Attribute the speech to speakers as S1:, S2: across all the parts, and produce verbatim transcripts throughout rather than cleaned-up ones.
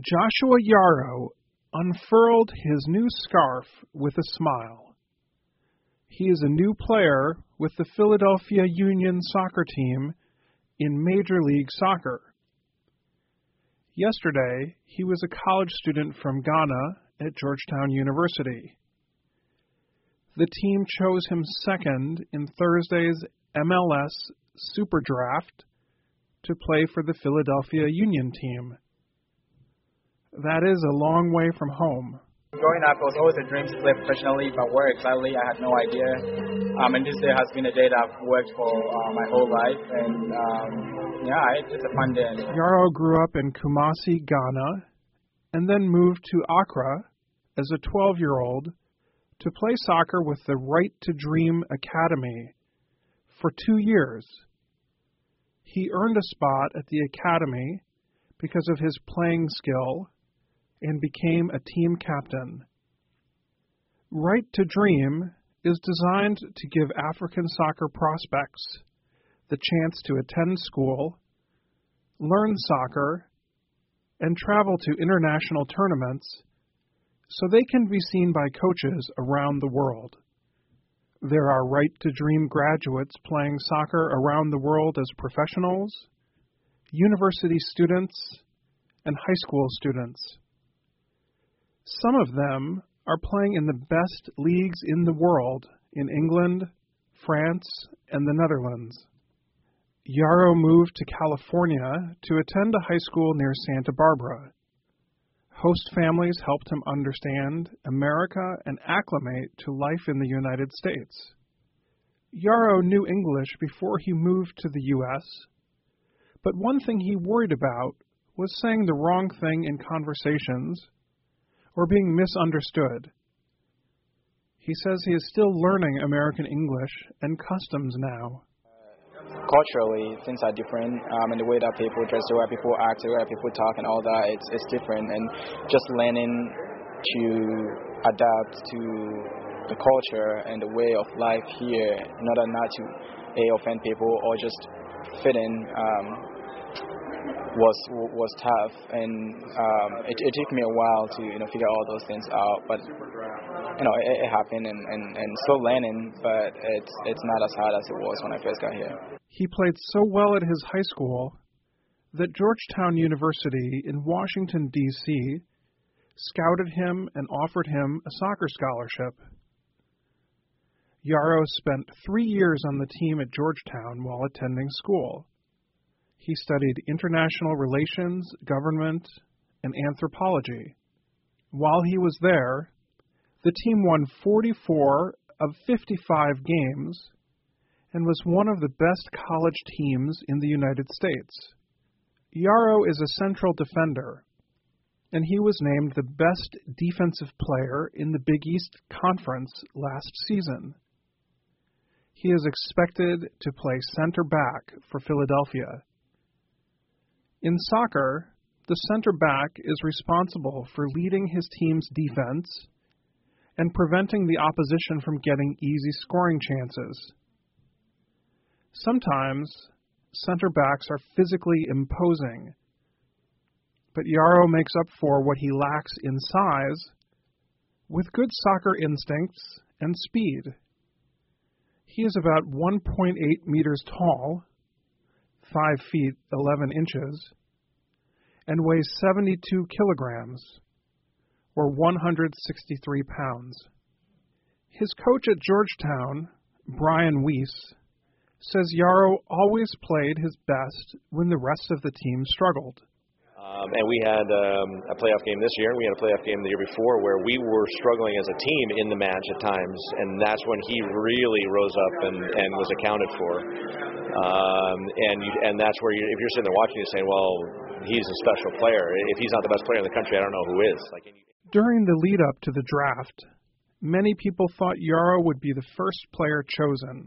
S1: Joshua Yaro unfurled his new scarf with a smile. He is a new player with the Philadelphia Union soccer team in Major League Soccer. Yesterday, he was a college student from Ghana at Georgetown University. The team chose him second in Thursday's M L S Super Draft to play for the Philadelphia Union team. That is a long way from home.
S2: Growing up, it was always a dream to play professionally, but where exactly, I had no idea. Um, and this day has been a day that I've worked for uh, my whole life, and um, yeah, it, it's a fun day.
S1: Yaro grew up in Kumasi, Ghana, and then moved to Accra as a twelve-year-old to play soccer with the Right to Dream Academy for two years. He earned a spot at the academy because of his playing skill and became a team captain. Right to Dream is designed to give African soccer prospects the chance to attend school, learn soccer, and travel to international tournaments so they can be seen by coaches around the world. There are Right to Dream graduates playing soccer around the world as professionals, university students, and high school students. Some of them are playing in the best leagues in the world in England, France, and the Netherlands. Yaro moved to California to attend a high school near Santa Barbara. Host families helped him understand America and acclimate to life in the United States. Yaro knew English before he moved to the U S, but one thing he worried about was saying the wrong thing in conversations or being misunderstood. He says he is still learning American English and customs now.
S2: Culturally, things are different, um, and the way that people dress, the way people act, the way people talk and all that, it's, it's different. And just learning to adapt to the culture and the way of life here in order not to A, offend people or just fit in um, was was tough. And um, it, it took me a while to you know figure all those things out. But you know it, it happened, and, and, and still learning. But it's it's not as hard as it was when I first got here.
S1: He played so well at his high school that Georgetown University in Washington, D C scouted him and offered him a soccer scholarship. Yaro spent three years on the team at Georgetown while attending school. He studied international relations, government, and anthropology. While he was there, the team won forty-four of fifty-five games and was one of the best college teams in the United States. Yaro is a central defender, and he was named the best defensive player in the Big East Conference last season. He is expected to play center back for Philadelphia. In soccer, the center back is responsible for leading his team's defense and preventing the opposition from getting easy scoring chances. Sometimes, center backs are physically imposing, but Yaro makes up for what he lacks in size with good soccer instincts and speed. He is about one point eight meters tall, five feet eleven inches, and weighs seventy-two kilograms, or one hundred sixty-three pounds. His coach at Georgetown, Brian Weiss, says Yaro always played his best when the rest of the team struggled.
S3: Um, and we had um, a playoff game this year. We had a playoff game the year before where we were struggling as a team in the match at times, and that's when he really rose up and, and was accounted for. Um, and you, and that's where, you, if you're sitting there watching, you're saying, well, he's a special player. If he's not the best player in the country, I don't know who is. Like,
S1: during the lead-up to the draft, many people thought Yaro would be the first player chosen.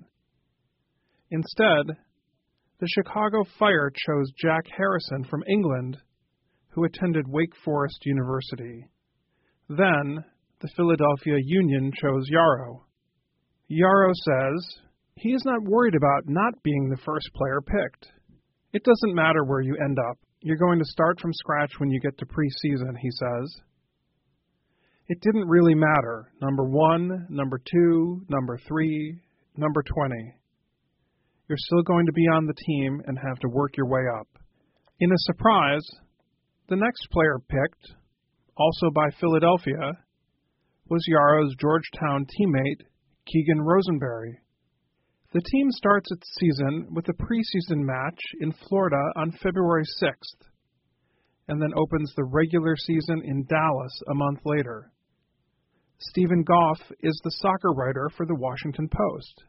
S1: Instead, the Chicago Fire chose Jack Harrison from England, who attended Wake Forest University. Then, the Philadelphia Union chose Yaro. Yaro says he is not worried about not being the first player picked. It doesn't matter where you end up. You're going to start from scratch when you get to preseason, he says. It didn't really matter. Number one, number two, number three, number twenty. You're still going to be on the team and have to work your way up. In a surprise, the next player picked, also by Philadelphia, was Yaro's Georgetown teammate, Keegan Rosenberry. The team starts its season with a preseason match in Florida on February sixth, and then opens the regular season in Dallas a month later. Stephen Goff is the soccer writer for the Washington Post.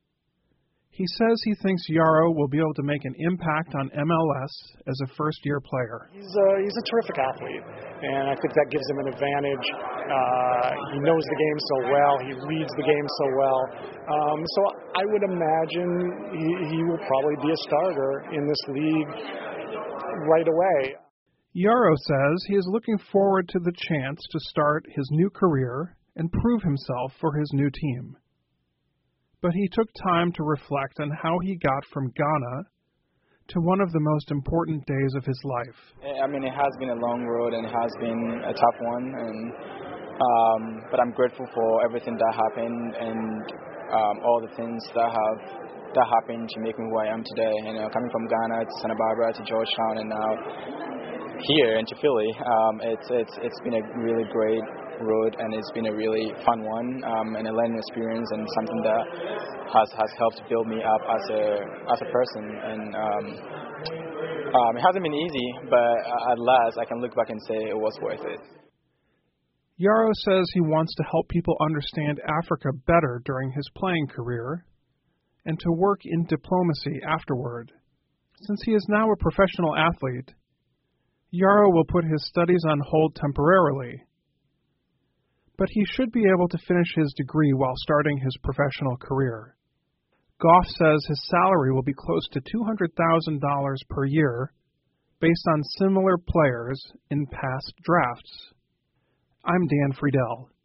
S1: He says he thinks Yaro will be able to make an impact on M L S as a first-year player.
S4: He's a, he's a terrific athlete, and I think that gives him an advantage. Uh, he knows the game so well. He reads the game so well. Um, so I would imagine he, he will probably be a starter in this league right away.
S1: Yaro says he is looking forward to the chance to start his new career and prove himself for his new team. But he took time to reflect on how he got from Ghana to one of the most important days of his life.
S2: I mean, it has been a long road and it has been a tough one, and um, but I'm grateful for everything that happened and um, all the things that have that happened to make me who I am today. You know, coming from Ghana to Santa Barbara to Georgetown and now here into Philly, um, it's it's it's been a really great road, and it's been a really fun one, um, and a learning experience, and something that has has helped build me up as a as a person. And um, um, it hasn't been easy, but at last I can look back and say it was worth it.
S1: Yaro says he wants to help people understand Africa better during his playing career, and to work in diplomacy afterward. Since he is now a professional athlete, Yaro will put his studies on hold temporarily, but he should be able to finish his degree while starting his professional career. Goff says his salary will be close to two hundred thousand dollars per year, based on similar players in past drafts. I'm Dan Friedel.